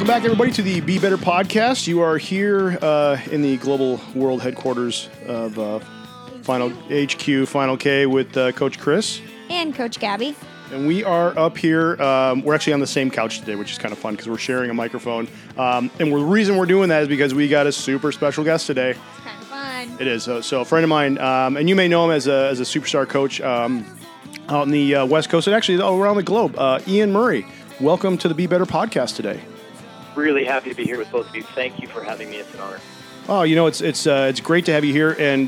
back, everybody, to the Be Better podcast. You are here in the global world headquarters of Final HQ, Final K, with Coach Chris. And Coach Gabby. And we are up here. We're actually on the same couch today, which is kind of fun because we're sharing a microphone. And the reason we're doing that is because we got a super special guest today. It's kind of fun. It is. So a friend of mine, and you may know him as a superstar coach out in the West Coast and actually around the globe, Ian Murray. Welcome to the Be Better podcast today. Really happy to be here with both of you. Thank you for having me. It's an honor. Oh, it's great to have you here, and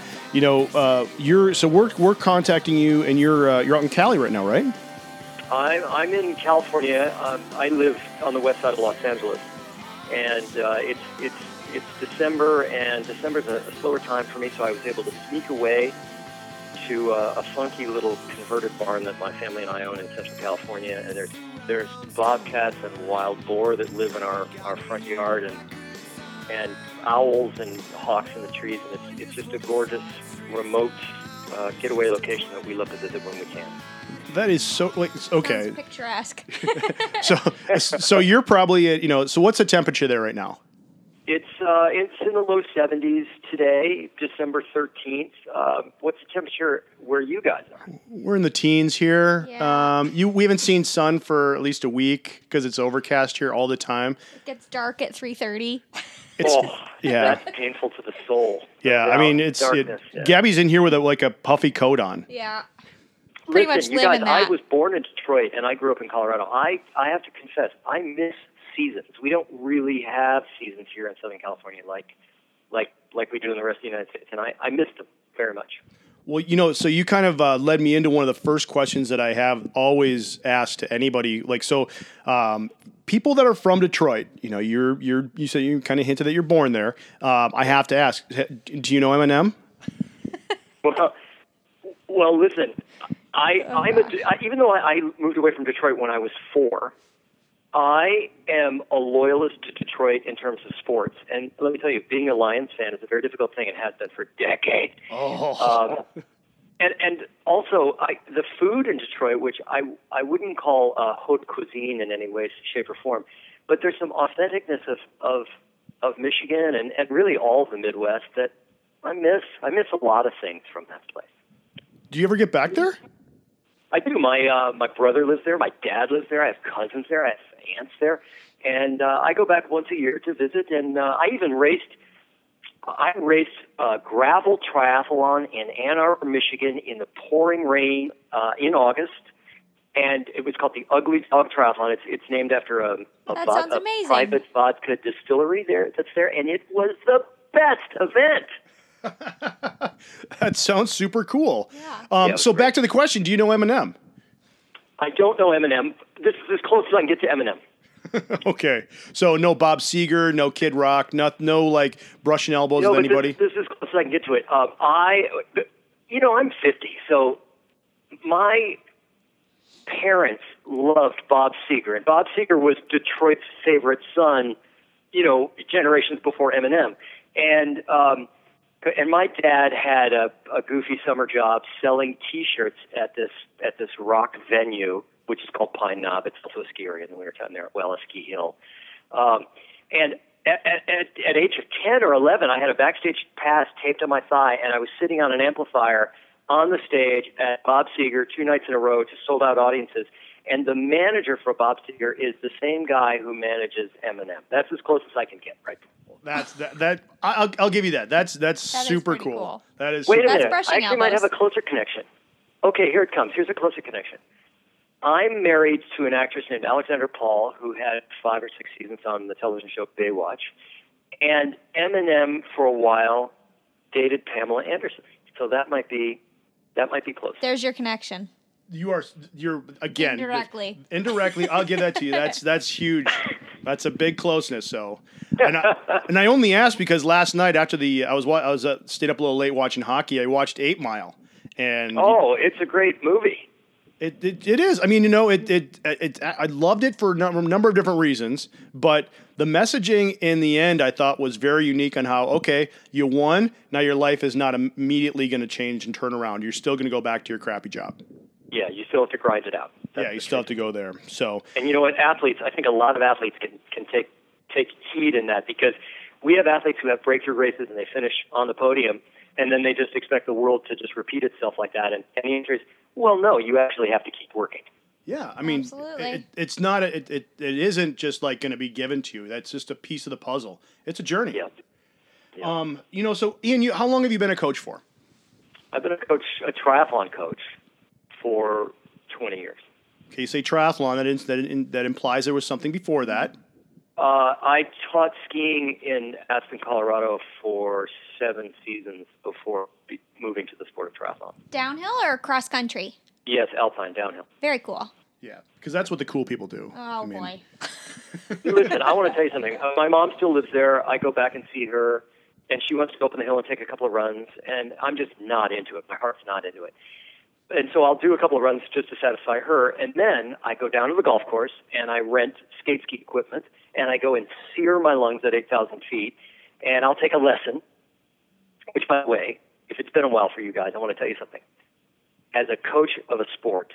we're contacting you, and you're out in Cali right now, right? I'm in California. I live on the west side of Los Angeles, and it's December, and December's a slower time for me, so I was able to sneak away to a funky little converted barn that my family and I own in Central California, and there's bobcats and wild boar that live in our front yard, and owls and hawks in the trees, and it's just a gorgeous, remote getaway location that we love to visit when we can. That is so okay. Sounds picturesque. so you're probably at, so what's the temperature there right now? It's in the low 70s today, December 13th. What's the temperature where you guys are? We're in the teens here. Yeah. We haven't seen sun for at least a week because it's overcast here all the time. It gets dark at 3:30. That's painful to the soul. Yeah, I mean, yeah. Gabby's in here with a puffy coat on. Yeah. Pretty much you live guys, in that. I was born in Detroit, and I grew up in Colorado. I have to confess, I miss seasons. We don't really have seasons here in Southern California like we do in the rest of the United States, and I miss them very much. Well, so you kind of led me into one of the first questions that I have always asked to anybody. People that are from Detroit, you said you kind of hinted that you're born there. I have to ask, do you know Eminem? Well, listen, even though I moved away from Detroit when I was 4, I am a loyalist to Detroit in terms of sports. And let me tell you, being a Lions fan is a very difficult thing. It has been for decades. Oh. And also, the food in Detroit, which I wouldn't call haute cuisine in any way, shape, or form, but there's some authenticness of Michigan and really all of the Midwest that I miss. I miss a lot of things from that place. Do you ever get back there? I do. My brother lives there. My dad lives there. I have cousins there. I have aunts there. And I go back once a year to visit. And I raced gravel triathlon in Ann Arbor, Michigan in the pouring rain in August. And it was called the Ugly Dog Triathlon. It's named after a private vodka distillery that's there. And it was the best event. That sounds super cool. Yeah. So back to the question, do you know Eminem? I don't know Eminem. This is as close as I can get to Eminem. Okay. So no Bob Seger, no Kid Rock, no brushing elbows with anybody? This is as close as I can get to it. I'm 50, so my parents loved Bob Seger, and Bob Seger was Detroit's favorite son, generations before Eminem. And my dad had a goofy summer job selling T-shirts at this rock venue, which is called Pine Knob. It's also a ski area in the wintertime there at Wella Ski Hill. And at age of 10 or 11, I had a backstage pass taped on my thigh, and I was sitting on an amplifier on the stage at Bob Seger 2 nights in a row to sold-out audiences. And the manager for Bob Seger is the same guy who manages Eminem. That's as close as I can get, right? I'll give you that. That's super cool. That is. Wait a minute. Brushing I actually might have a closer connection. Okay, here it comes. Here's a closer connection. I'm married to an actress named Alexandra Paul, who had 5 or 6 seasons on the television show Baywatch, and Eminem for a while dated Pamela Anderson. So that might be close. There's your connection. You're again indirectly. I'll give that to you. That's huge. That's a big closeness. So, and I only asked because last night after I was stayed up a little late watching hockey. I watched 8 Mile, and it's a great movie. It is. I mean, I loved it for a number of different reasons, but the messaging in the end I thought was very unique on how, okay, you won, now your life is not immediately going to change and turn around. You're still going to go back to your crappy job. Yeah, you still have to grind it out. That's Yeah, you the still have truth. to go there. So And you know what, athletes, I think a lot of athletes can take heed in that, because we have athletes who have breakthrough races and they finish on the podium, and then they just expect the world to just repeat itself like that. And the answer is, well, no, you actually have to keep working. yeah, I mean, Absolutely. it's not it isn't just like going to be given to you. That's just a piece of the puzzle. It's a journey. Yeah. Yeah. You know, so Ian, how long have you been a coach for? I've been a triathlon coach for 20 years. Okay, you say triathlon. That implies there was something before that. I taught skiing in Aspen, Colorado for 7 seasons before moving to the sport of triathlon. Downhill or cross country? Yes, alpine, downhill. Very cool. Yeah, because that's what the cool people do. Oh, I mean, boy. Listen, I want to tell you something. My mom still lives there. I go back and see her, and she wants to go up on the hill and take a couple of runs, and I'm just not into it. My heart's not into it. And so I'll do a couple of runs just to satisfy her, and then I go down to the golf course, and I rent skate ski equipment, and I go and sear my lungs at 8,000 feet, and I'll take a lesson, which, by the way, if it's been a while for you guys, I want to tell you something. As a coach of a sport,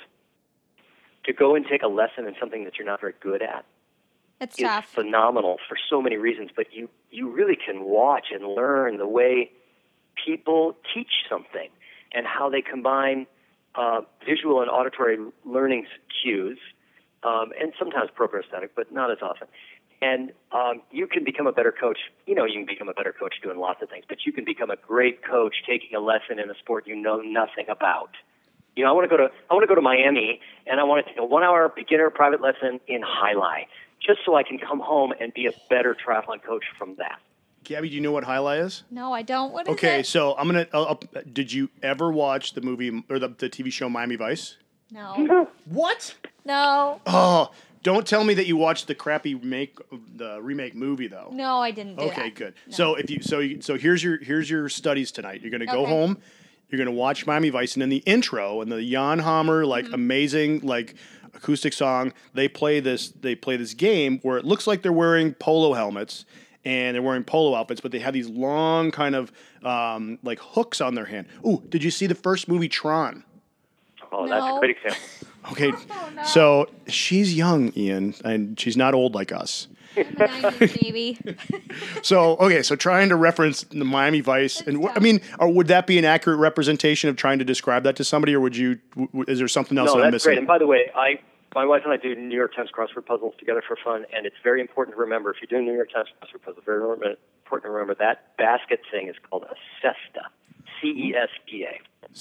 to go and take a lesson in something that you're not very good at It's is tough. phenomenal for so many reasons, but you really can watch and learn the way people teach something and how they combine visual and auditory learning cues, and sometimes prosthetic, but not as often. And you can become a better coach. You know, you can become a better coach doing lots of things, but you can become a great coach taking a lesson in a sport you know nothing about. You know, I want to go to Miami, and I want to take a 1-hour beginner private lesson in High just so I can come home and be a better triathlon coach from that. Gabby, do you know what highlight is? No, I don't. What is Okay, it? so I'm gonna. Did you ever watch the movie or the TV show Miami Vice? No. What? No. Oh, don't tell me that you watched the crappy remake movie though. No, I didn't do that. Okay, good. No. So here's your studies tonight. You're gonna go Okay. home. You're gonna watch Miami Vice, and in the intro and the Jan Hammer Mm-hmm. amazing acoustic song, they play this game where it looks like they're wearing polo helmets and they're wearing polo outfits, but they have these long kind of hooks on their hand. Ooh, did you see the first movie Tron? Oh, that's a No. great example. Okay, Oh, no. so she's young, Ian, and she's not old like us. I'm a 90s baby. So trying to reference the Miami Vice, and tough. I mean, would that be an accurate representation of trying to describe that to somebody, or would you? Is there something else No, that I'm that's missing? great. And by the way, my wife and I do New York Times crossword puzzles together for fun, and it's very important to remember, if you're doing New York Times crossword puzzle, very important to remember that basket thing is called a cesta, C-E-S-T-A.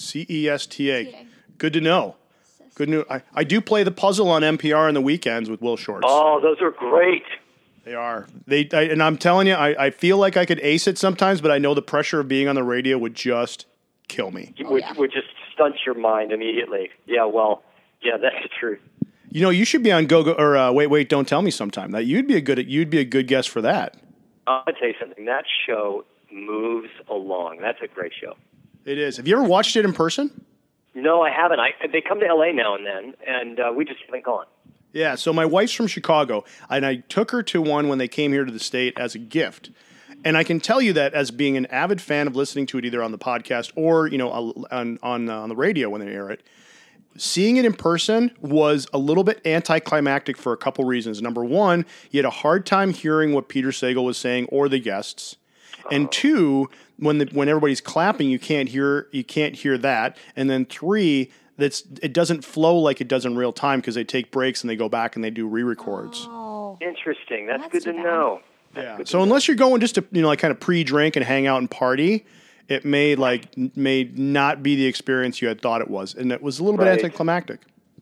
CESTA. Good to know. Good news. I do play the puzzle on NPR on the weekends with Will Shorts. Oh, those are great. They are. And I'm telling you, I feel like I could ace it sometimes, but I know the pressure of being on the radio would just kill me. Would just stunt your mind immediately. Yeah, well, yeah, that's the truth. You know, you should be on Go or Wait, Don't Tell Me sometime. That you'd be a good guest for that. I'll tell you something. That show moves along. That's a great show. It is. Have you ever watched it in person? No, I haven't. They come to L.A. now and then, and we just haven't gone. Yeah. So my wife's from Chicago, and I took her to one when they came here to the state as a gift. And I can tell you that as being an avid fan of listening to it either on the podcast or on the radio when they air it, seeing it in person was a little bit anticlimactic for a couple reasons. Number one, you had a hard time hearing what Peter Sagal was saying or the guests. And two, when everybody's clapping, you can't hear that. And then three, it doesn't flow like it does in real time because they take breaks and they go back and they do re-records. Oh. Interesting. That's That's good to too bad. know. Yeah. So unless you're going just to kind of pre-drink and hang out and party, it may not be the experience you had thought it was, and it was a little bit Right. anticlimactic.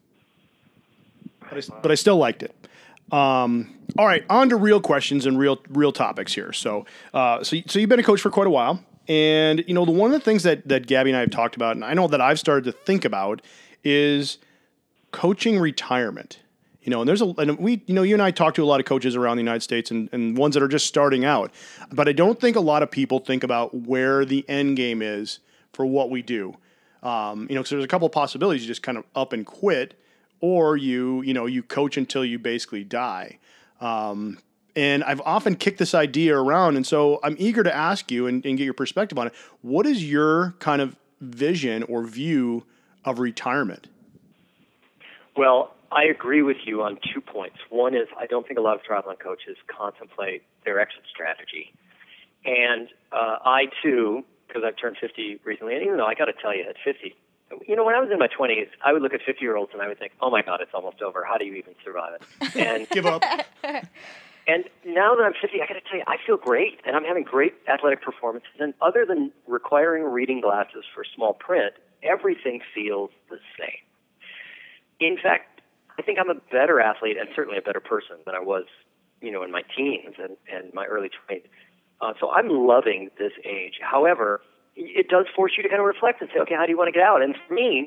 But I still liked it. All right, on to real questions and real topics here. So you've been a coach for quite a while, and the one of the things that Gabby and I have talked about, and I know that I've started to think about, is coaching retirement. And you and I talk to a lot of coaches around the United States and ones that are just starting out, but I don't think a lot of people think about where the end game is for what we do. Because there's a couple of possibilities. You just kind of up and quit, or you coach until you basically die. And I've often kicked this idea around, and so I'm eager to ask you and get your perspective on it. What is your kind of vision or view of retirement? Well, I agree with you on 2 points. One is I don't think a lot of triathlon coaches contemplate their exit strategy. And I, too, because I've turned 50 recently, and even though I got to tell you, at 50, when I was in my 20s, I would look at 50-year-olds and I would think, oh, my God, it's almost over. How do you even survive it? And Give up. And now that I'm 50, I got to tell you, I feel great, and I'm having great athletic performances. And other than requiring reading glasses for small print, everything feels the same. In fact, I think I'm a better athlete and certainly a better person than I was, in my teens and my early 20s. So I'm loving this age. However, it does force you to kind of reflect and say, okay, how do you want to get out? And for me,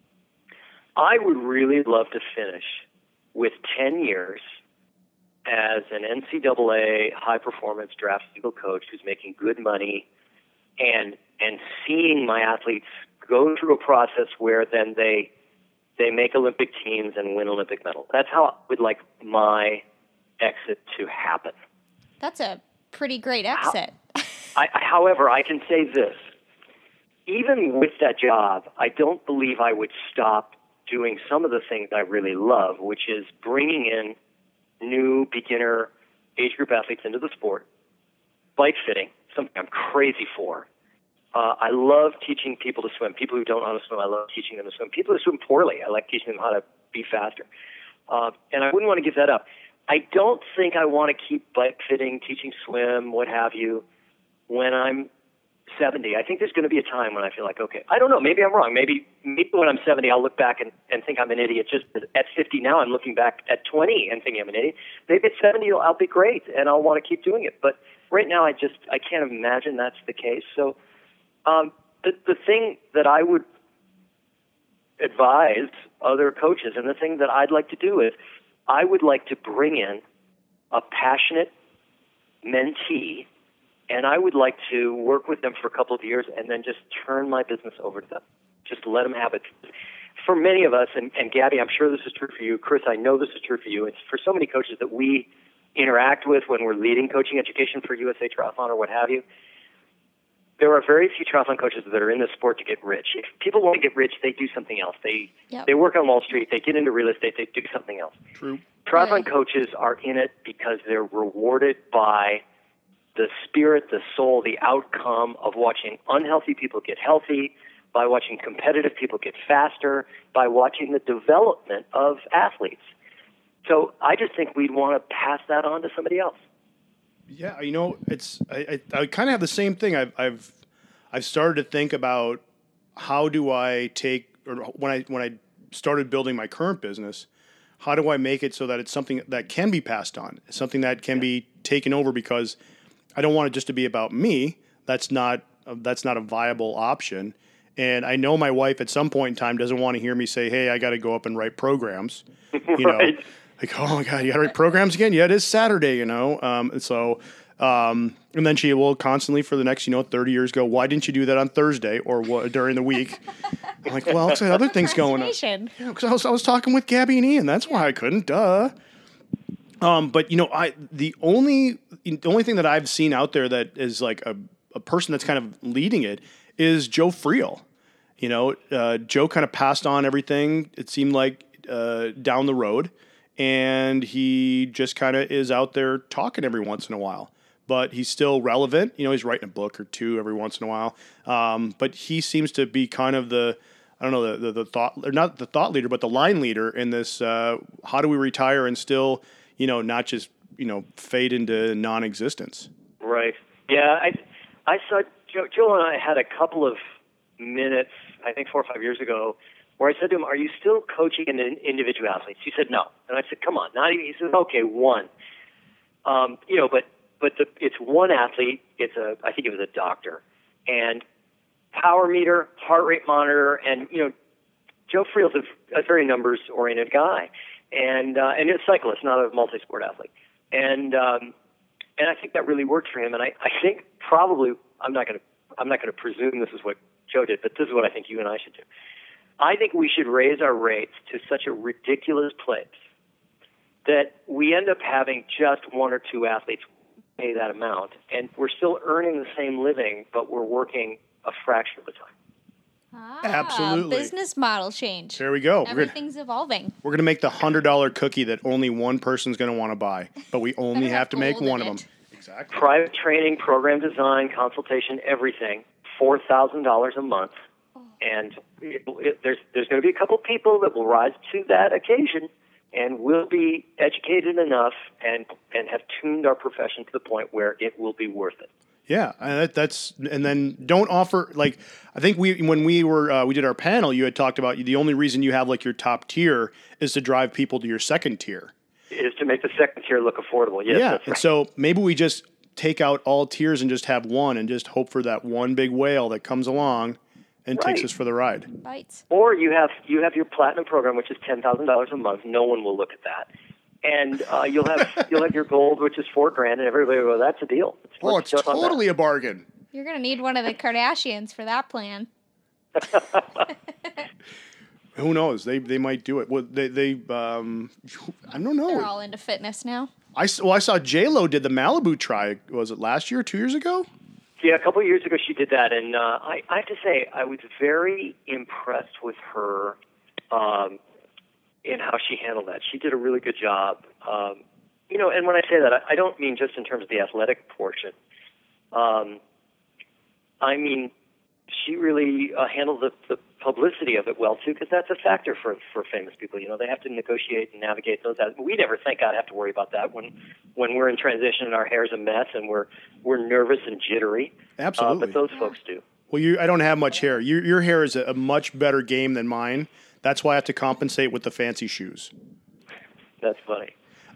I would really love to finish with 10 years as an NCAA high-performance draft legal coach who's making good money and seeing my athletes go through a process where then they make Olympic teams and win Olympic medals. That's how I would like my exit to happen. That's a pretty great exit. However, I can say this. Even with that job, I don't believe I would stop doing some of the things I really love, which is bringing in new beginner age group athletes into the sport, bike fitting, something I'm crazy for. I love teaching people to swim. People who don't know how to swim, I love teaching them to swim. People who swim poorly, I like teaching them how to be faster. And I wouldn't want to give that up. I don't think I want to keep bike fitting, teaching swim, what have you, when I'm 70. I think there's going to be a time when I feel like, okay, I don't know, maybe I'm wrong. Maybe when I'm 70, I'll look back and think I'm an idiot. Just at 50 now, I'm looking back at 20 and thinking I'm an idiot. Maybe at 70, I'll be great, and I'll want to keep doing it. But right now, I can't imagine that's the case. So the thing that I would advise other coaches, and the thing that I'd like to do is I would like to bring in a passionate mentee, and I would like to work with them for a couple of years and then just turn my business over to them. Just let them have it. For many of us, and Gabby, I'm sure this is true for you. Chris, I know this is true for you. It's for so many coaches that we interact with when we're leading coaching education for USA Triathlon or what have you. There are very few triathlon coaches that are in this sport to get rich. If people want to get rich, they do something else. They work on Wall Street. They get into real estate. They do something else. True. Triathlon coaches are in it because they're rewarded by the spirit, the soul, the outcome of watching unhealthy people get healthy, by watching competitive people get faster, by watching the development of athletes. So I just think we'd want to pass that on to somebody else. Yeah, it's I kind of have the same thing. I've started to think about how do I take, or when I started building my current business, how do I make it so that it's something that can be passed on, something that can be taken over, because I don't want it just to be about me. That's not a viable option. And I know my wife at some point in time doesn't want to hear me say, hey, I got to go up and write programs, Right. Like, oh my God, you got to write programs again? Yeah, it is Saturday, And then she will constantly for the next, 30 years go, why didn't you do that on Thursday or during the week? I'm like, well, because I had other things going on. Yeah, because I was talking with Gabby and Ian. That's why I couldn't. Duh. But the only thing that I've seen out there that is like a person that's kind of leading it is Joe Friel. Joe kind of passed on everything, it seemed like, down the road. And he just kind of is out there talking every once in a while, but he's still relevant. He's writing a book or two every once in a while. But he seems to be kind of the thought, or not the thought leader, but the line leader in this. How do we retire and still, not just, fade into non-existence? Right. Yeah. I saw Joe and I had a couple of minutes, I think 4 or 5 years ago, where I said to him, are you still coaching an individual athletes? He said, no. And I said, come on, not even. He said, okay, one. But it's one athlete. I think it was a doctor, and power meter, heart rate monitor, and Joe Friel's a very numbers oriented guy, and a cyclist, not a multi-sport athlete, and I think that really worked for him. And I think probably I'm not going to presume this is what Joe did, but this is what I think you and I should do. I think we should raise our rates to such a ridiculous place that we end up having just one or two athletes pay that amount, and we're still earning the same living, but we're working a fraction of the time. Absolutely. Business model change. There we go. Everything's evolving. We're gonna make the $100 cookie that only one person's gonna want to buy, but we only have to make gold one in of them. it. Exactly. Private training, program design, consultation, everything, $4,000 a month. And there's going to be a couple people that will rise to that occasion and will be educated enough and have tuned our profession to the point where it will be worth it. Yeah, and then don't offer, like, I think when we did our panel, you had talked about the only reason you have like your top tier is to drive people to your second tier. Is to make the second tier look affordable. Yes, Yeah, that's right. and so maybe we just take out all tiers and just have one and just hope for that one big whale that comes along and takes us for the ride. Bites. Or you have your platinum program, which is $10,000 a month. No one will look at that. And you'll have your gold, which is $4,000, and everybody will go, "That's a deal." It's totally a bargain. You're going to need one of the Kardashians for that plan. Who knows? They might do it. Well, I don't know. They're all into fitness now. I saw J-Lo did the Malibu try. Was it last year or 2 years ago? Yeah, a couple of years ago she did that, and I have to say I was very impressed with her in how she handled that. She did a really good job. And when I say that, I don't mean just in terms of the athletic portion. I mean, she really handled the publicity of it well, too, because that's a factor for famous people. They have to negotiate and navigate those. We never, thank God, have to worry about that when we're in transition and our hair's a mess and we're nervous and jittery. Absolutely. But those folks do. Well, I don't have much hair. Your hair is a much better game than mine. That's why I have to compensate with the fancy shoes. That's funny.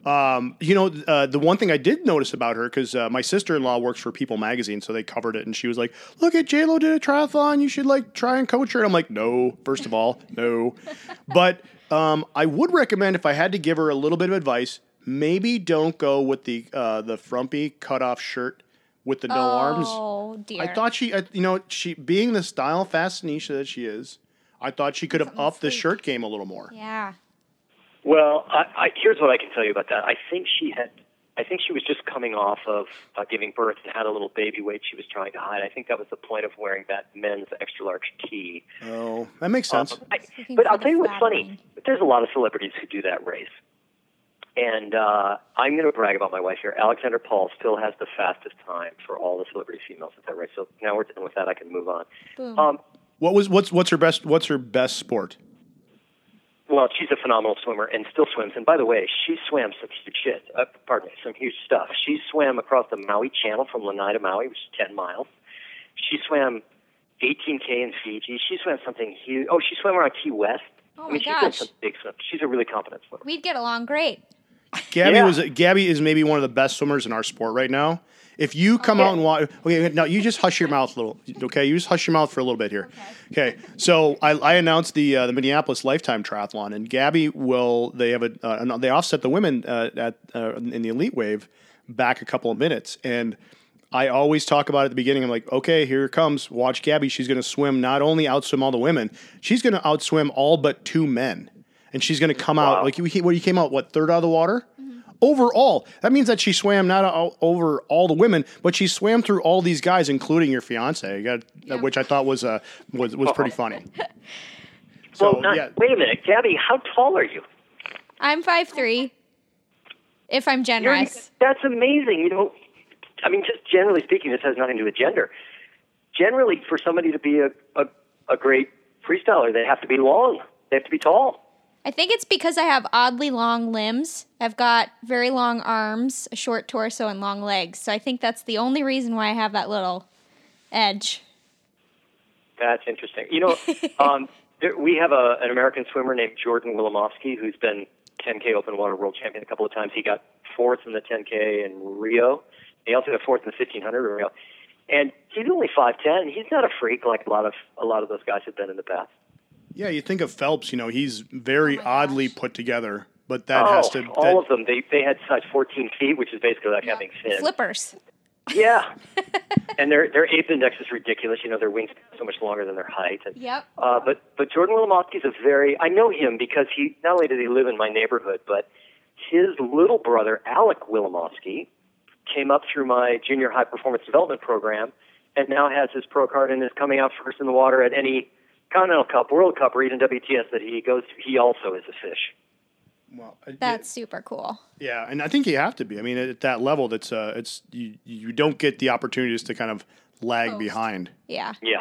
The one thing I did notice about her, because my sister-in-law works for People Magazine, so they covered it, and she was like, "Look at J-Lo did a triathlon. You should try and coach her." And I'm like, "No, first of all, no." But I would recommend, if I had to give her a little bit of advice, maybe don't go with the frumpy cut-off shirt with the no arms. Oh dear! I thought she being the style fashionista that she is, I thought she could have upped the shirt game a little more. Yeah. Well, here's what I can tell you about that. I think she was just coming off of giving birth and had a little baby weight she was trying to hide. I think that was the point of wearing that men's extra large tee. Oh, that makes sense. But I'll tell you what's funny. There's a lot of celebrities who do that race. And I'm going to brag about my wife here. Alexander Paul still has the fastest time for all the celebrity females at that race. So now we're done with that. I can move on. Boom. What's her best sport? Well, she's a phenomenal swimmer and still swims. And by the way, she swam some huge shit. Some huge stuff. She swam across the Maui Channel from Lanai to Maui, which is 10 miles. She swam 18K in Fiji. She swam something huge. Oh, she swam around Key West. Oh, she's done some big swims. She's a really competent swimmer. We'd get along great. Gabby is maybe one of the best swimmers in our sport right now. If you come out and watch, okay, now you just hush your mouth a little, okay? You just hush your mouth for a little bit here. Okay. So I announced the Minneapolis Lifetime Triathlon, and Gabby they offset the women in the Elite Wave back a couple of minutes, and I always talk about it at the beginning. I'm like, okay, here it comes. Watch Gabby. She's going to swim, not only outswim all the women, she's going to outswim all but 2 men, and she's going to come out like you came out third out of the water. Overall, that means that she swam not over all the women, but she swam through all these guys, including your fiance, which I thought was pretty funny. So, wait a minute, Gabby, how tall are you? I'm 5'3", if I'm generous. That's amazing. Just generally speaking, this has nothing to do with gender. Generally, for somebody to be a great freestyler, they have to be long. They have to be tall. I think it's because I have oddly long limbs. I've got very long arms, a short torso, and long legs. So I think that's the only reason why I have that little edge. That's interesting. We have an American swimmer named Jordan Wilimowski who's been 10K open water world champion a couple of times. He got 4th in the 10K in Rio. He also got 4th in the 1500 in Rio. And he's only 5'10". He's not a freak like a lot of those guys have been in the past. Yeah, you think of Phelps, he's very oddly put together, but that has to... all of them, they had size 14 feet, which is basically like having fins. Flippers. Yeah. And their ape index is ridiculous. Their wings are so much longer than their height. And, yep. But Jordan Wilimowski is I know him because he, not only does he live in my neighborhood, but his little brother, Alec Wilimowski, came up through my junior high performance development program and now has his pro card and is coming out first in the water at any Continental Cup, World Cup, or even WTS that he goes to, he also is a fish. Well, That's super cool. yeah, and I think you have to be. I mean, at that level, it's you don't get the opportunities to kind of lag behind. Yeah. Yes.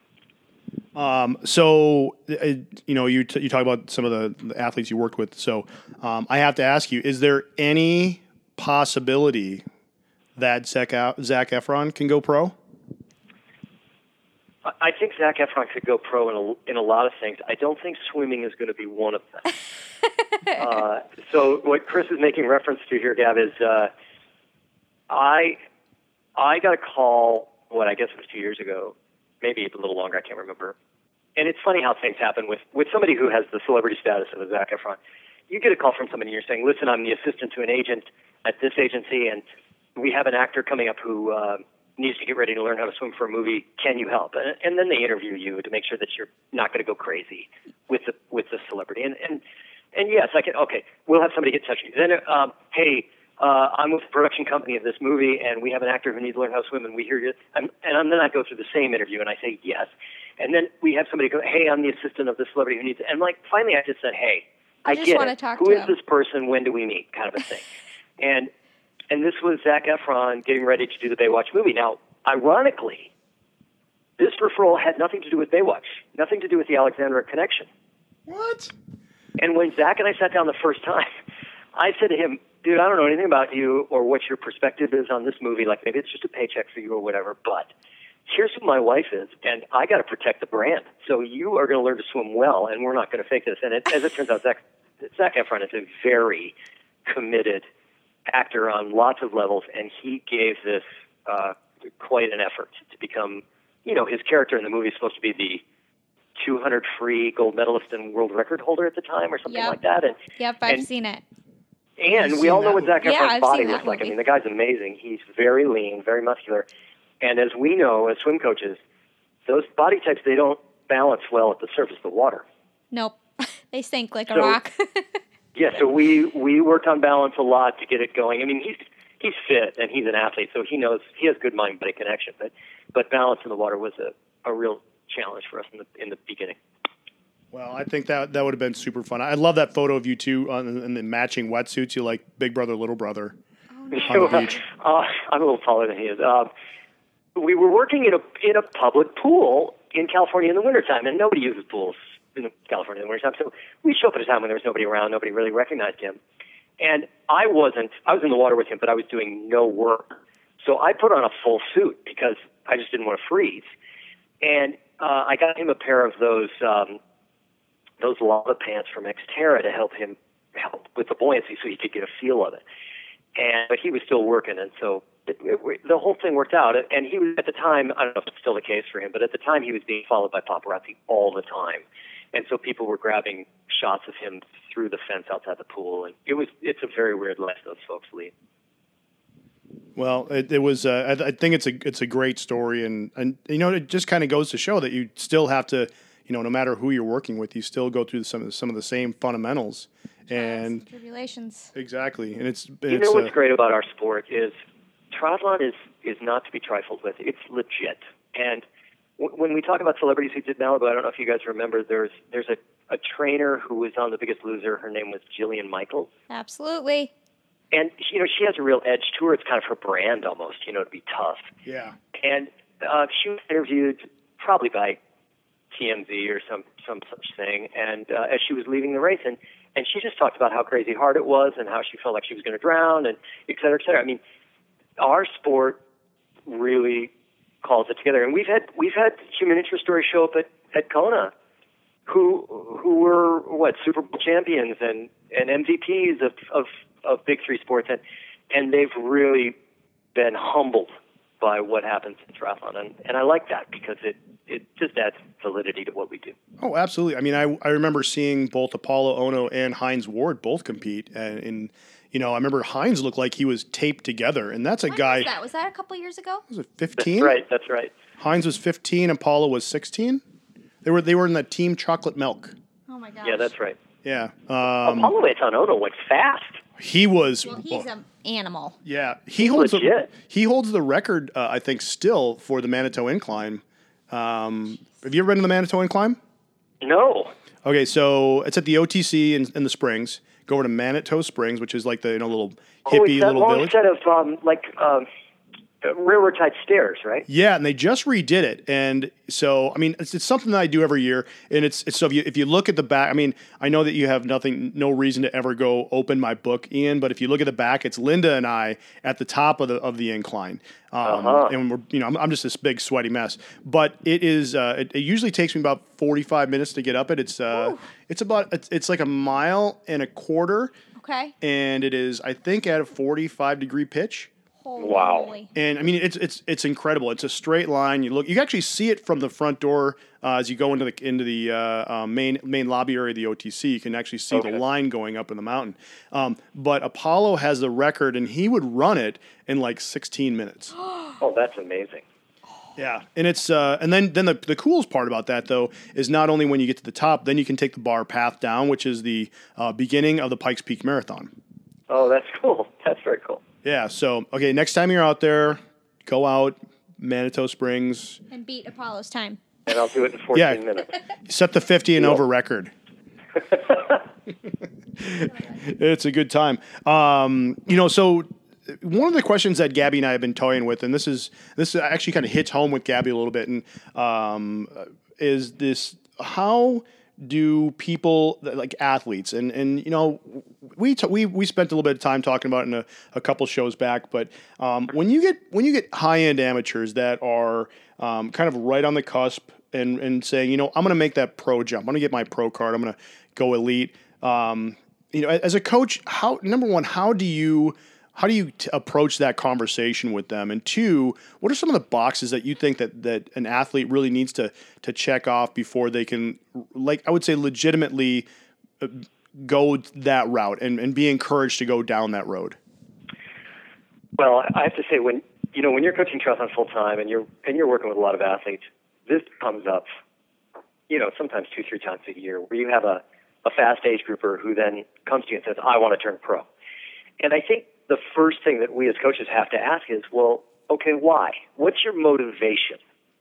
So, you talk about some of the athletes you worked with. So, I have to ask you: is there any possibility that Zac Efron can go pro? I think Zac Efron could go pro in a lot of things. I don't think swimming is going to be one of them. So what Chris is making reference to here, Gab, is I got a call, I guess it was 2 years ago, maybe a little longer, I can't remember. And it's funny how things happen with somebody who has the celebrity status of a Zac Efron. You get a call from somebody and you're saying, listen, I'm the assistant to an agent at this agency, and we have an actor coming up who needs to get ready to learn how to swim for a movie. Can you help? And then they interview you to make sure that you're not going to go crazy with the celebrity. And yes, I can. Okay, we'll have somebody get in touch with you. Then, hey, I'm with the production company of this movie, and we have an actor who needs to learn how to swim, and we hear you. And then I go through the same interview, and I say yes. And then we have somebody go, hey, I'm the assistant of this celebrity who needs. And finally, I just said, hey, I just get want it. to talk Who to is him. this person? When do we meet? Kind of a thing. And this was Zac Efron getting ready to do the Baywatch movie. Now, ironically, this referral had nothing to do with Baywatch, nothing to do with the Alexandra connection. What? And when Zac and I sat down the first time, I said to him, dude, I don't know anything about you or what your perspective is on this movie. Like, maybe it's just a paycheck for you or whatever, but here's who my wife is, and I got to protect the brand. So you are going to learn to swim well, and we're not going to fake this. And as it turns out, Zac Efron is a very committed actor on lots of levels, and he gave this quite an effort to become, his character in the movie is supposed to be the 200 free gold medalist and world record holder at the time or something like that. And, Yep, I've seen it. And we all know what Zac Yeah, Efron's I've body seen that looks like. I movie. mean, the guy's amazing. He's very lean, very muscular. And as we know as swim coaches, those body types, they don't balance well at the surface of the water. Nope. They sink like a rock. Yeah, so we worked on balance a lot to get it going. I mean, he's fit and he's an athlete, so he has good mind-body connection. But balance in the water was a real challenge for us in the beginning. Well, I think that would have been super fun. I love that photo of you two in the matching wetsuits. You like big brother, little brother on the beach. I'm a little taller than he is. We were working in a public pool in California in the wintertime, and nobody uses pools in California in the wintertime. So we show up at a time when there was nobody around. Nobody really recognized him. And I was in the water with him, but I was doing no work. So I put on a full suit because I just didn't want to freeze. And I got him a pair of those lava pants from Xterra to help with the buoyancy so he could get a feel of it. But he was still working, and so the whole thing worked out. And he was, at the time, I don't know if it's still the case for him, but at the time he was being followed by paparazzi all the time. And so people were grabbing shots of him through the fence outside the pool. And it's a very weird life those folks lead. Well, it was. I think it's a great story, and it just kind of goes to show that you still have to, no matter who you're working with, you still go through some of the same fundamentals and tribulations. Exactly, and it's what's great about our sport is triathlon is not to be trifled with. It's legit. And when we talk about celebrities who did Malibu, I don't know if you guys remember. There's a trainer who was on The Biggest Loser. Her name was Jillian Michaels. Absolutely. And, she has a real edge to her. It's kind of her brand almost, to be tough. Yeah. And she was interviewed probably by TMZ or some such thing. And as she was leaving the race, and she just talked about how crazy hard it was and how she felt like she was going to drown and et cetera, et cetera. I mean, our sport really calls it together. And we've had human interest stories show up at Kona who were Super Bowl champions and MVPs of big three sports, and they've really been humbled by what happens in triathlon, and I like that because it just adds validity to what we do. Oh, absolutely. I mean, I remember seeing both Apollo Ono and Heinz Ward both compete, and I remember Heinz looked like he was taped together, and that's a guy. Was that a couple years ago? Was it 15? That's right. Heinz was 15, Apollo was 16. They were in the Team Chocolate Milk. Oh my gosh. Yeah, that's right. Yeah. Apollo Ono went fast. He was. Well, he's an animal. Yeah, he holds legit. He holds the record, I think, still for the Manitou Incline. Have you ever been to the Manitou Incline? No. Okay, so it's at the OTC in the Springs. Go over to Manitou Springs, which is like the little hippie it's that little long village. set of railroad type stairs, right? Yeah, and they just redid it, and so I mean, it's something that I do every year, and it's so if you look at the back, I mean, I know that you have no reason to ever go open my book, Ian, but if you look at the back, it's Linda and I at the top of the incline, and we're I'm just this big sweaty mess, but it is it usually takes me about 45 minutes to get up it. It's it's like a mile and a quarter, Okay. and it is I think at a 45-degree pitch. Holy Wow. moly. And I mean, it's incredible. It's a straight line. You can actually see it from the front door as you go into the main lobby area of the OTC. You can actually see the line going up in the mountain. But Apollo has the record, and he would run it in like 16 minutes. Oh, that's amazing. Yeah, and it's and then the coolest part about that though is not only when you get to the top, then you can take the bar path down, which is the beginning of the Pikes Peak Marathon. Oh, that's cool. That's very cool. Yeah, so, okay, next time you're out there, go out, Manitou Springs. And beat Apollo's time. And I'll do it in 14 minutes. Set the 50 and over record. It's a good time. So one of the questions that Gabby and I have been toying with, and this actually kind of hits home with Gabby a little bit, and is this how do people like athletes and we spent a little bit of time talking about it in a couple shows back, but when you get high-end amateurs that are kind of right on the cusp and saying, I'm going to make that pro jump, I'm going to get my pro card, I'm going to go elite, as a coach, how do you approach that conversation with them? And two, what are some of the boxes that you think that an athlete really needs to check off before they can, like I would say, legitimately go that route and be encouraged to go down that road? Well, I have to say, when you're coaching triathlon full time and you're working with a lot of athletes, this comes up, sometimes 2-3 times a year, where you have a fast age grouper who then comes to you and says, "I want to turn pro." And I think the first thing that we as coaches have to ask is, well, okay, why? What's your motivation?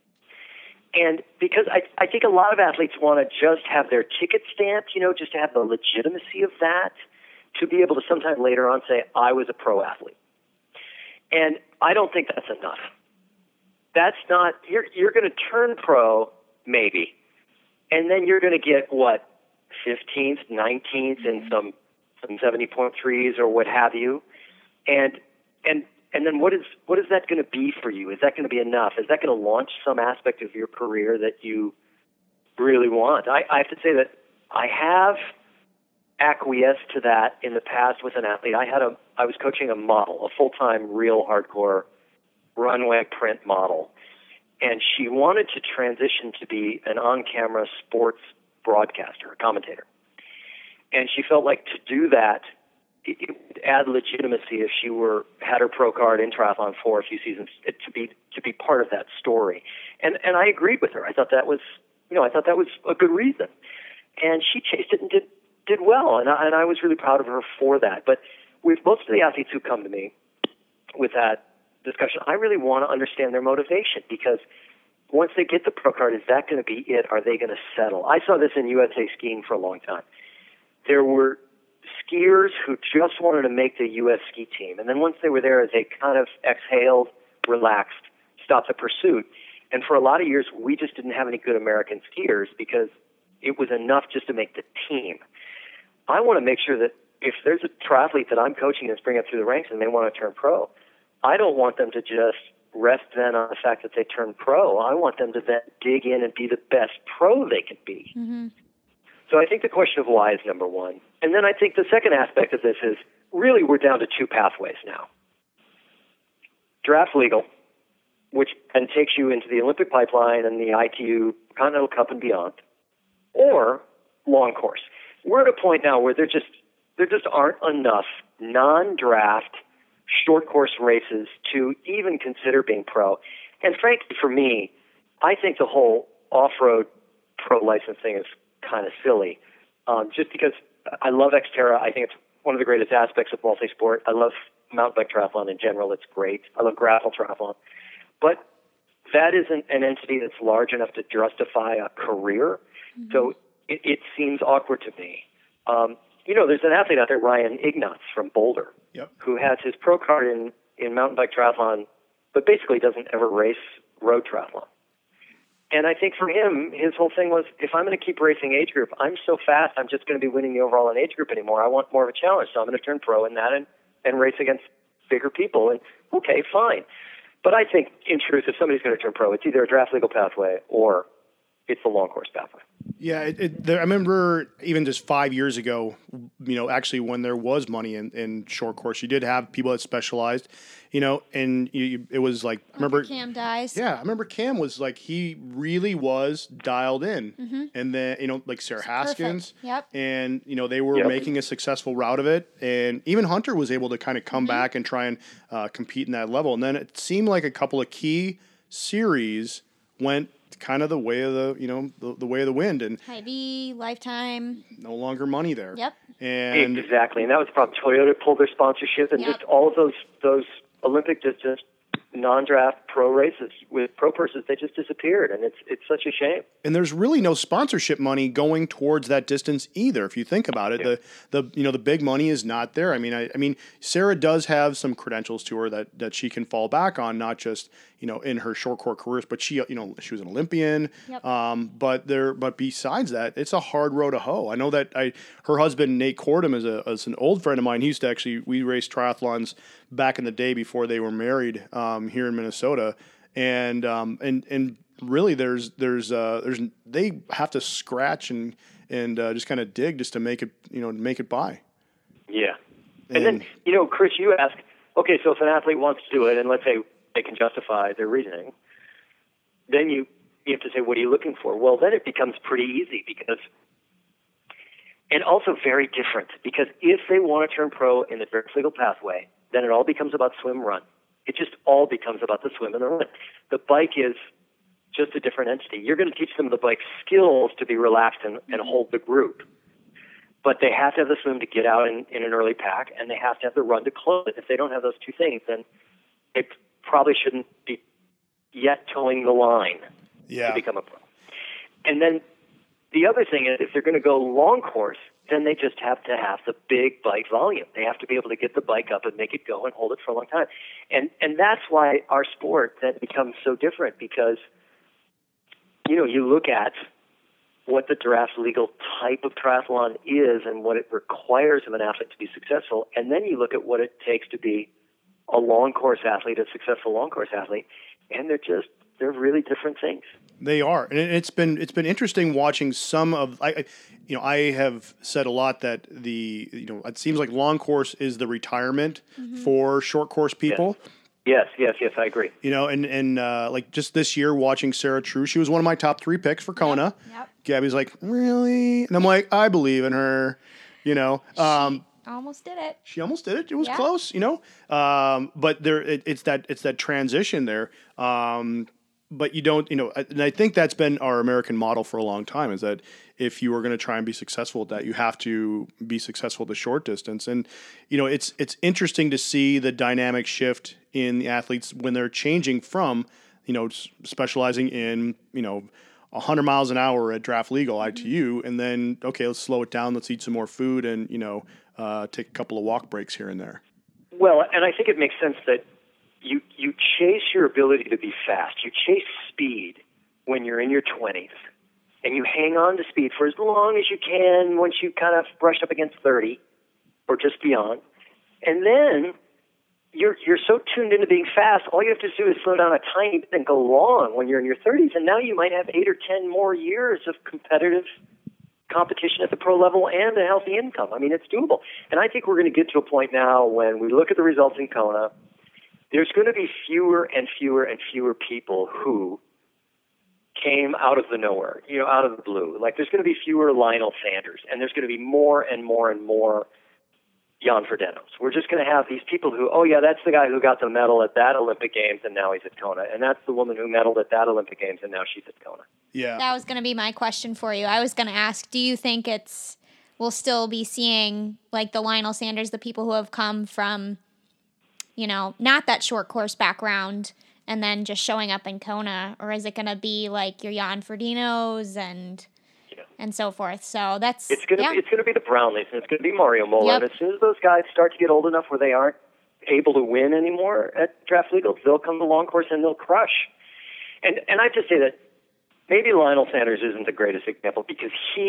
And because I think a lot of athletes want to just have their ticket stamped, just to have the legitimacy of that, to be able to sometime later on say, I was a pro athlete. And I don't think that's enough. That's not, you're going to turn pro, maybe, and then you're going to get, 15th, 19th in some 70.3s or what have you. And then what is that going to be for you? Is that going to be enough? Is that going to launch some aspect of your career that you really want? I have to say that I have acquiesced to that in the past with an athlete. I was coaching a model, a full-time, real hardcore runway print model, and she wanted to transition to be an on-camera sports broadcaster, a commentator. And she felt like to do that, it would add legitimacy if she had her pro card in triathlon for a few seasons to be part of that story. And I agreed with her. I thought that was a good reason. And she chased it and did well. And I was really proud of her for that. But with most of the athletes who come to me with that discussion, I really want to understand their motivation, because once they get the pro card, is that going to be it? Are they going to settle? I saw this in USA skiing for a long time. There were skiers who just wanted to make the U.S. ski team. And then once they were there, they kind of exhaled, relaxed, stopped the pursuit. And for a lot of years, we just didn't have any good American skiers because it was enough just to make the team. I want to make sure that if there's a triathlete that I'm coaching that's bringing up through the ranks and they want to turn pro, I don't want them to just rest then on the fact that they turn pro. I want them to then dig in and be the best pro they can be. Mm-hmm. So I think the question of why is number one. And then I think the second aspect of this is really we're down to two pathways now. Draft legal, which then takes you into the Olympic pipeline and the ITU Continental Cup and beyond, or long course. We're at a point now where there just aren't enough non-draft short course races to even consider being pro. And frankly, for me, I think the whole off-road pro licensing is kind of silly, just because I love Xterra. I think it's one of the greatest aspects of multi-sport. I love mountain bike triathlon in general. It's great. I love grapple triathlon. But that isn't an entity that's large enough to justify a career. Mm-hmm. So it seems awkward to me. There's an athlete out there, Ryan Ignatz from Boulder, who has his pro card in mountain bike triathlon, but basically doesn't ever race road triathlon. And I think for him, his whole thing was, if I'm going to keep racing age group, I'm so fast, I'm just going to be winning the overall in age group anymore. I want more of a challenge, so I'm going to turn pro in that and race against bigger people. And okay, fine. But I think, in truth, if somebody's going to turn pro, it's either a draft legal pathway or it's the long course pathway. Yeah, I remember even just 5 years ago, actually when there was money in short course, you did have people that specialized, and it was like, remember Cam Dies. Yeah, I remember Cam was like, he really was dialed in. Mm-hmm. And then, like Sarah Haskins. Yep. And, they were making a successful route of it. And even Hunter was able to kind of come back and try and compete in that level. And then it seemed like a couple of key series went kind of the way of the way of the wind, and Hy-Vee, Lifetime, no longer money there. Yep. And exactly, and that was the problem. Toyota pulled their sponsorship, and just all of those Olympic just non-draft pro races with pro purses, they just disappeared, and it's such a shame. And there's really no sponsorship money going towards that distance either. If you think about it, the big money is not there. I mean, Sarah does have some credentials to her that she can fall back on, not just in her short court careers, but she was an Olympian. Yep. But besides that, it's a hard road to hoe. I know that her husband Nate Cordham is an old friend of mine. He used to we raced triathlons back in the day before they were married here in Minnesota, and really there's they have to scratch and just kind of dig just to make it by. Yeah. And then Chris, you ask, okay, so if an athlete wants to do it, and let's say they can justify their reasoning, then you have to say, what are you looking for? Well, then it becomes pretty easy and also very different, because if they want to turn pro in the direct legal pathway, then it all becomes about swim run. It just all becomes about the swim and the run. The bike is just a different entity. You're going to teach them the bike skills to be relaxed and hold the group. But they have to have the swim to get out in an early pack, and they have to have the run to close it. If they don't have those two things, then they probably shouldn't be yet towing the line to become a pro. And then the other thing is, if they're going to go long course, then they just have to have the big bike volume. They have to be able to get the bike up and make it go and hold it for a long time. And that's why our sport then becomes so different, because, you look at what the draft legal type of triathlon is and what it requires of an athlete to be successful, and then you look at what it takes to be a long course athlete, a successful long course athlete, and they're really different things. They are, and it's been interesting watching some of. I have said a lot that it seems like long course is the retirement for short course people. Yes, I agree. And like just this year watching Sarah True, she was one of my top 3 picks for Kona. Yep. Gabby's like, really? And I'm like, I believe in her. Almost did it. She almost did it. It was close, But it's that transition there. But you don't, and I think that's been our American model for a long time, is that if you are going to try and be successful at that, you have to be successful at the short distance. And, it's interesting to see the dynamic shift in the athletes when they're changing from, specializing in, 100 miles an hour at draft legal ITU, and then, okay, let's slow it down. Let's eat some more food and, take a couple of walk breaks here and there. Well, and I think it makes sense that you chase your ability to be fast. You chase speed when you're in your 20s, and you hang on to speed for as long as you can once you kind of brush up against 30 or just beyond. And then you're so tuned into being fast, all you have to do is slow down a tiny bit and go long when you're in your 30s, and now you might have 8 or 10 more years of competitive competition at the pro level and a healthy income. I mean, it's doable. And I think we're going to get to a point now when we look at the results in Kona, there's going to be fewer and fewer and fewer people who came out of the nowhere, out of the blue. Like, there's going to be fewer Lionel Sanders, and there's going to be more and more and more Jan Frodeno's. We're just going to have these people who, oh, yeah, that's the guy who got the medal at that Olympic Games, and now he's at Kona. And that's the woman who medaled at that Olympic Games, and now she's at Kona. Yeah. That was going to be my question for you. I was going to ask, do you think we'll still be seeing, like, the Lionel Sanders, the people who have come from, not that short course background, and then just showing up in Kona, or is it going to be like your Jan Frodeno's and and so forth. So that's it's gonna be the Brownlees, and it's gonna be Mario Mola. And as soon as those guys start to get old enough where they aren't able to win anymore at draft legals, they'll come to long course and they'll crush. And I have to say that maybe Lionel Sanders isn't the greatest example because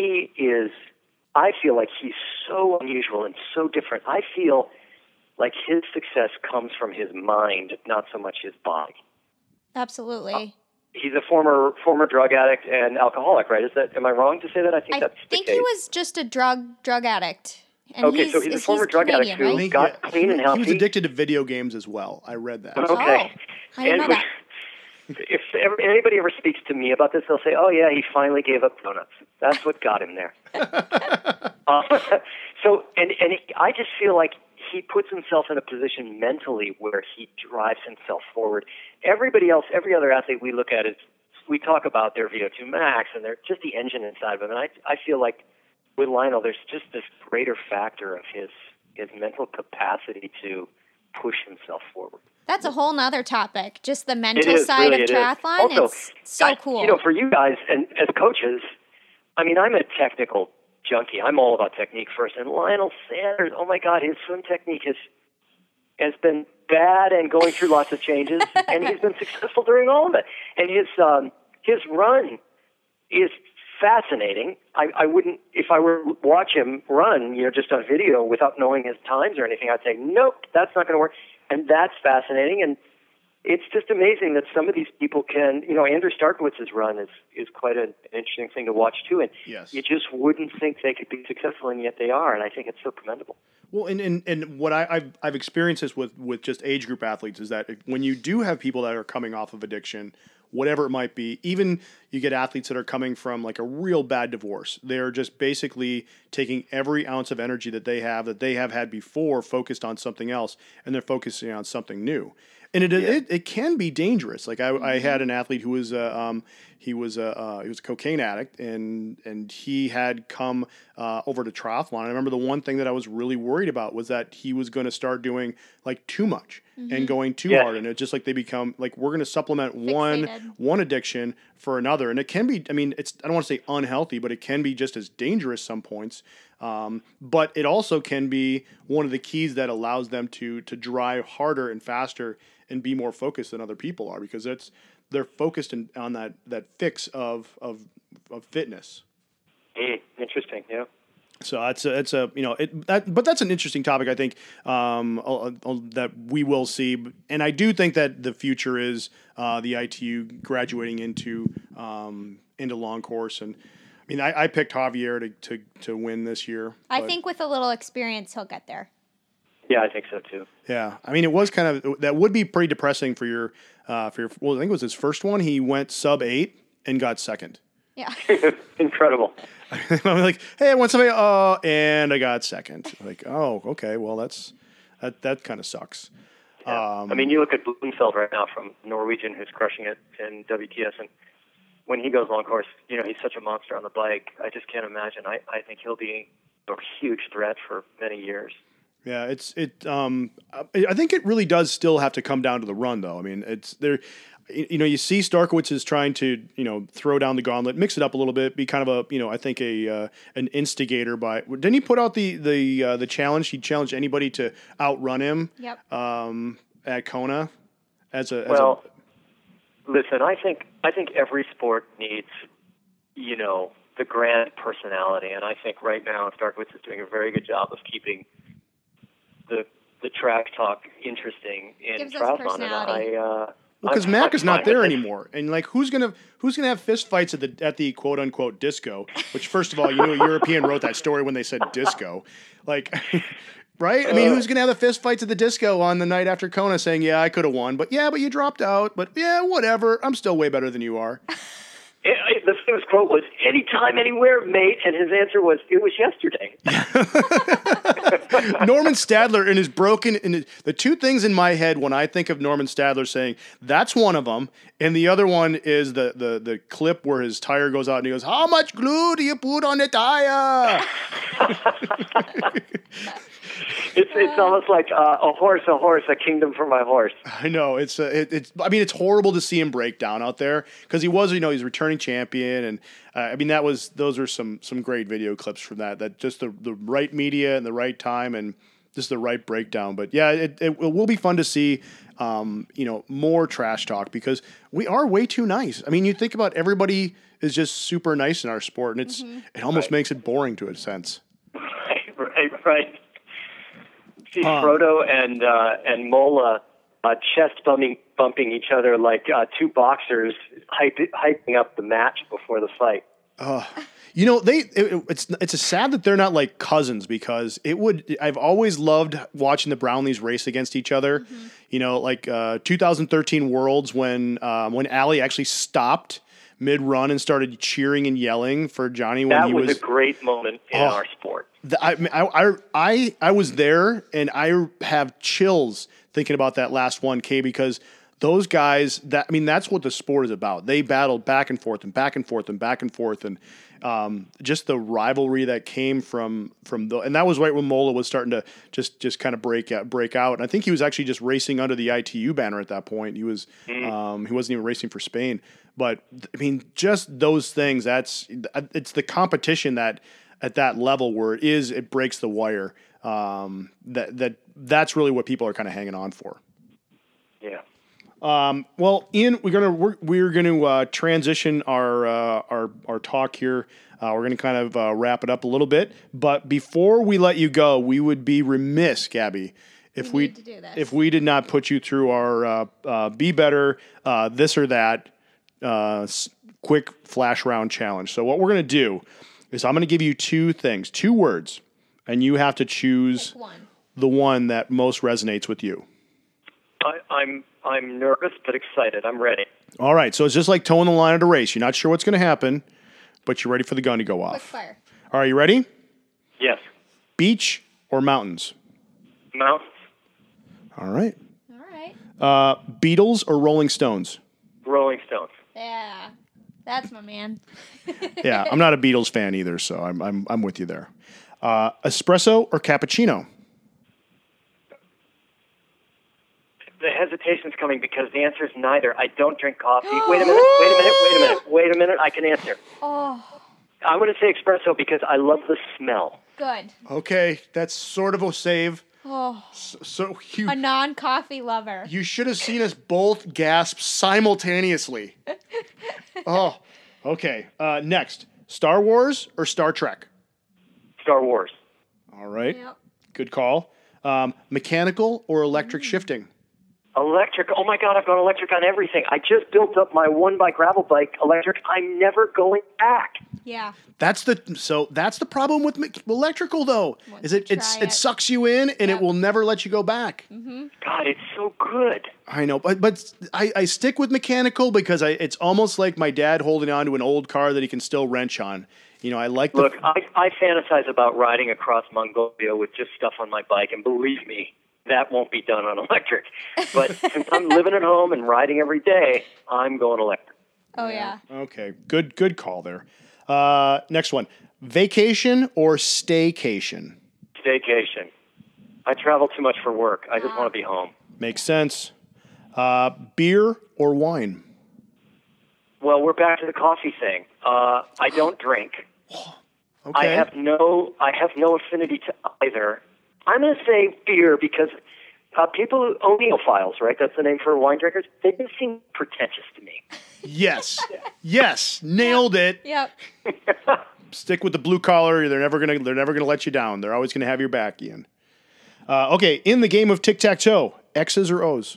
I feel like he's so unusual and so different. I feel like his success comes from his mind, not so much his body. Absolutely. He's a former drug addict and alcoholic, right? Am I wrong to say that? I think that's the case. He was just a drug addict. And okay, so he's a former drug addict who got clean and healthy. He was addicted to video games as well. I read that. Okay. I didn't know that. If anybody ever speaks to me about this, they'll say, "Oh yeah, he finally gave up donuts. That's what got him there." I just feel like he puts himself in a position mentally where he drives himself forward. Everybody else, every other athlete we look at we talk about their VO2 max and they're just the engine inside of them. And I feel like with Lionel, there's just this greater factor of his mental capacity to push himself forward. That's a whole nother topic, just the mental side of triathlon. Also, it's so cool. For you guys and as coaches, I mean, I'm a technical junkie. I'm all about technique first. And Lionel Sanders, oh my God, his swim technique has been bad and going through lots of changes, and he's been successful during all of it. And his run is fascinating. I wouldn't, if I were to watch him run, just on video without knowing his times or anything, I'd say, nope, that's not going to work. And that's fascinating. And it's just amazing that some of these people can, Andrew Starkowitz's run is quite an interesting thing to watch too. And you just wouldn't think they could be successful, and yet they are. And I think it's so commendable. Well, and what I've experienced this with just age group athletes is that when you do have people that are coming off of addiction, whatever it might be, even you get athletes that are coming from like a real bad divorce. They're just basically taking every ounce of energy that they have had before, focused on something else, and they're focusing on something new. And it can be dangerous. Like I had an athlete who was he was a cocaine addict, and he had come over to triathlon. I remember the one thing that I was really worried about was that he was going to start doing like too much and going too hard, and it's just like they become like we're going to supplement one addiction for another, and it can be. I mean, I don't want to say unhealthy, but it can be just as dangerous some points. But it also can be one of the keys that allows them to drive harder and faster and be more focused than other people are, because they're focused on that fix of fitness. Interesting, yeah. So but that's an interesting topic, I think, that we will see. And I do think that the future is the ITU graduating into long course. And I mean, I picked Javier to win this year. I think with a little experience, he'll get there. Yeah, I think so too. Yeah, I mean, it was that would be pretty depressing for your I think it was his first one. He went sub-8 and got second. Yeah, incredible. I'm like, hey, I went sub-8, and I got second. Like, oh, okay, well, that kind of sucks. Yeah. I mean, you look at Bloomfeld right now from Norwegian, who's crushing it in WTS, and when he goes long course, he's such a monster on the bike. I just can't imagine. I think he'll be a huge threat for many years. Yeah, I think it really does still have to come down to the run, though. I mean, it's there. You see Starkowitz is trying to throw down the gauntlet, mix it up a little bit, be kind of a I think an instigator. Didn't he put out the challenge? He challenged anybody to outrun him. Yep. At Kona. Listen, I think every sport needs the grand personality, and I think right now Starkowitz is doing a very good job of keeping the track talk interesting in triathlon, and because Mac is not there anymore, and like who's gonna have fist fights at the quote unquote disco? Which, first of all, a European wrote that story when they said disco, like, right? I mean, who's gonna have the fist fights at the disco on the night after Kona, saying, "Yeah, I could have won, but you dropped out, but yeah, whatever, I'm still way better than you are." The famous quote was, "Anytime, anywhere, mate," and his answer was, "It was yesterday." Norman Stadler the two things in my head when I think of Norman Stadler saying, that's one of them, and the other one is the clip where his tire goes out and he goes, "How much glue do you put on the tire?" It's almost like a horse, a kingdom for my horse. I know it's I mean, it's horrible to see him break down out there because he was, he's returning champion, and I mean those are some great video clips from that just the right media and the right time and just the right breakdown. But yeah, it will be fun to see, more trash talk because we are way too nice. I mean, you think about everybody is just super nice in our sport, and it almost makes it boring to a sense. Right. See Frodo and Mola chest bumping each other like two boxers hyping up the match before the fight. It's sad that they're not like cousins because I've always loved watching the Brownlees race against each other. 2013 Worlds when Allie actually stopped mid-run and started cheering and yelling for Johnny when he was a great moment in our sport. I was there, and I have chills thinking about that last 1K because those guys, that's what the sport is about. They battled back and forth and back and forth and back and forth, and just the rivalry that came from and that was right when Mola was starting to just kind of break out. And I think he was actually just racing under the ITU banner at that point. He was he wasn't even racing for Spain. But I mean, just those things. It's the competition that at that level where it breaks the wire. That's really what people are kind of hanging on for. Yeah. Well, Ian, we're gonna transition our talk here. We're gonna kind of wrap it up a little bit, but before we let you go, we would be remiss, Gabby, if we did not put you through our Be Better This or That quick flash round challenge. So what we're gonna do is I'm gonna give you two words, and you have to choose the one that most resonates with you. I'm nervous but excited. I'm ready. All right, so it's just like towing the line at a race. You're not sure what's going to happen, but you're ready for the gun to go off. Quick fire. All right, you ready? Yes. Beach or mountains? Mountains. All right. All right. Beatles or Rolling Stones? Rolling Stones. Yeah, that's my man. Yeah, I'm not a Beatles fan either, so I'm with you there. Espresso or cappuccino? The hesitation's coming because the answer is neither. I don't drink coffee. Wait a minute. I can answer. Oh. I'm going to say espresso because I love the smell. Good. Okay, that's sort of a save. Oh. So a non-coffee lover. You should have seen us both gasp simultaneously. Oh, okay. Next, Star Wars or Star Trek? Star Wars. All right. Yep. Good call. Mechanical or electric shifting? Electric. Oh my God, I've gone electric on everything. I just built up my one-bike gravel bike electric. I'm never going back. Yeah. That's the problem with electrical though. Once It sucks you in and it will never let you go back. Mm-hmm. God, it's so good. I know, but I stick with mechanical because it's almost like my dad holding on to an old car that he can still wrench on. I like Look, I fantasize about riding across Mongolia with just stuff on my bike, and believe me, that won't be done on electric. But since I'm living at home and riding every day, I'm going electric. Oh, yeah. Okay, good call there. Next one, vacation or staycation? Staycation. I travel too much for work. I just want to be home. Makes sense. Beer or wine? Well, we're back to the coffee thing. I don't drink. Okay. I have no affinity to either. I'm going to say beer because people, Oneophiles, right? That's the name for wine drinkers. They just seem pretentious to me. Yes, nailed it. Yep. Stick with the blue collar. They're never gonna let you down. They're always gonna have your back, Ian. Okay, in the game of tic-tac-toe, X's or O's?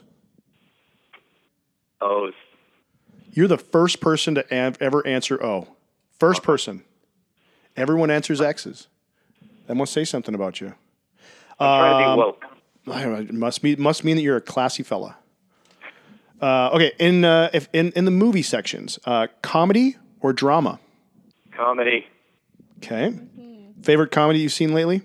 O's. You're the first person to ever answer O. First person. Everyone answers X's. That must say something about you. I'm trying to be woke. It must mean that you're a classy fella. Okay, in the movie sections, comedy or drama? Comedy. Okay. Mm-hmm. Favorite comedy you've seen lately?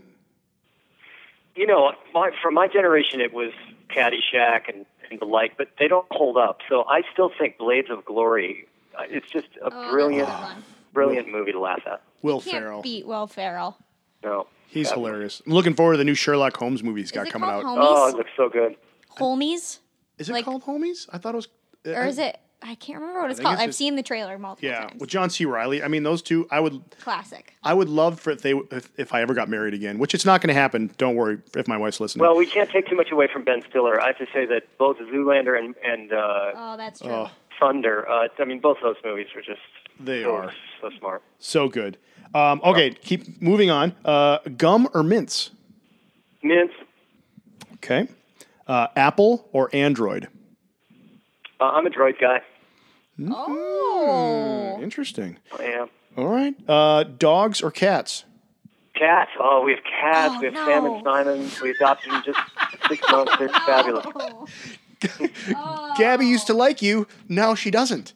For my generation, it was Caddyshack and the like, but they don't hold up. So I still think Blades of Glory. It's just a brilliant movie to laugh at. Will Can't Ferrell. beat Will Ferrell. No. He's Fabulous. hilarious. I'm looking forward to the new Sherlock Holmes movie he's got it coming out. called Oh, Homies? it looks so good. Homies? Is it like- called Homies? I thought it was. Or is it? I can't remember what it's think called. it's I've just- seen the trailer multiple Yeah, times. with John C. Reilly. I mean, those two. I would Classic. love for if I ever got married again, which it's not going to happen. Don't worry if my wife's listening. Well, we can't take too much away from Ben Stiller. I have to say that both Zoolander and Oh, that's true. Thunder. I mean, both those movies were just They so, are. so smart. So good. Okay, keep moving on. Gum or mints? Mints. Okay. Apple or Android? I'm a Droid guy. Oh. Interesting. I am. All right. Dogs or cats? Cats. Oh, we have cats. Oh, we have no. Sam and Simon. We adopted them just 6 months. They're fabulous. Oh. Gabby used to like you. Now she doesn't.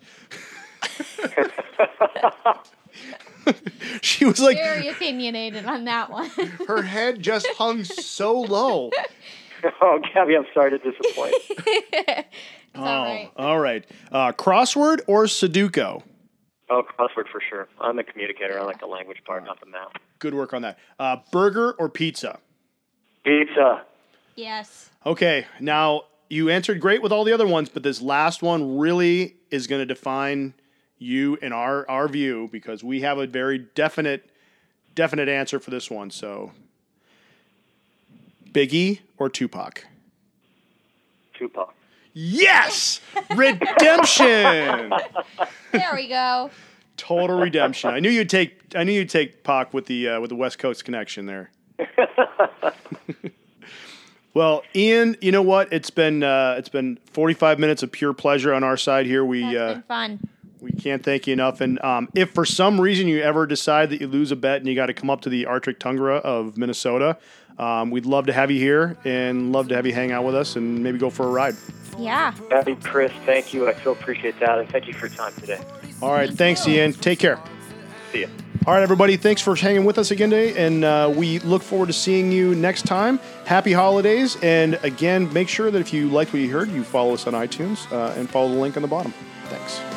She was like, Very opinionated on that one. her head just hung so low. Oh, Gabby, I'm sorry to disappoint. It's all right. All right. Crossword or Sudoku? Oh, crossword for sure. I'm a communicator. I like the language part, not the math. Good work on that. Burger or pizza? Pizza. Yes. Okay. Now, you answered great with all the other ones, but this last one really is going to define you in our view because we have a very definite answer for this one. So, Biggie or Tupac? Tupac. Yes! Redemption! There we go. Total redemption. I knew you'd take Pac with the West Coast connection there. Well, Ian, you know what? It's been 45 minutes of pure pleasure on our side here. That's been fun. We can't thank you enough. And if for some reason you ever decide that you lose a bet and you got to come up to the Arctic tundra of Minnesota, we'd love to have you here and love to have you hang out with us and maybe go for a ride. Yeah. Gabby, Chris, thank you. I so appreciate that. And thank you for your time today. All right. Thanks, Ian. Take care. See ya. All right, everybody. Thanks for hanging with us again today. And we look forward to seeing you next time. Happy holidays. And again, make sure that if you liked what you heard, you follow us on iTunes and follow the link on the bottom. Thanks.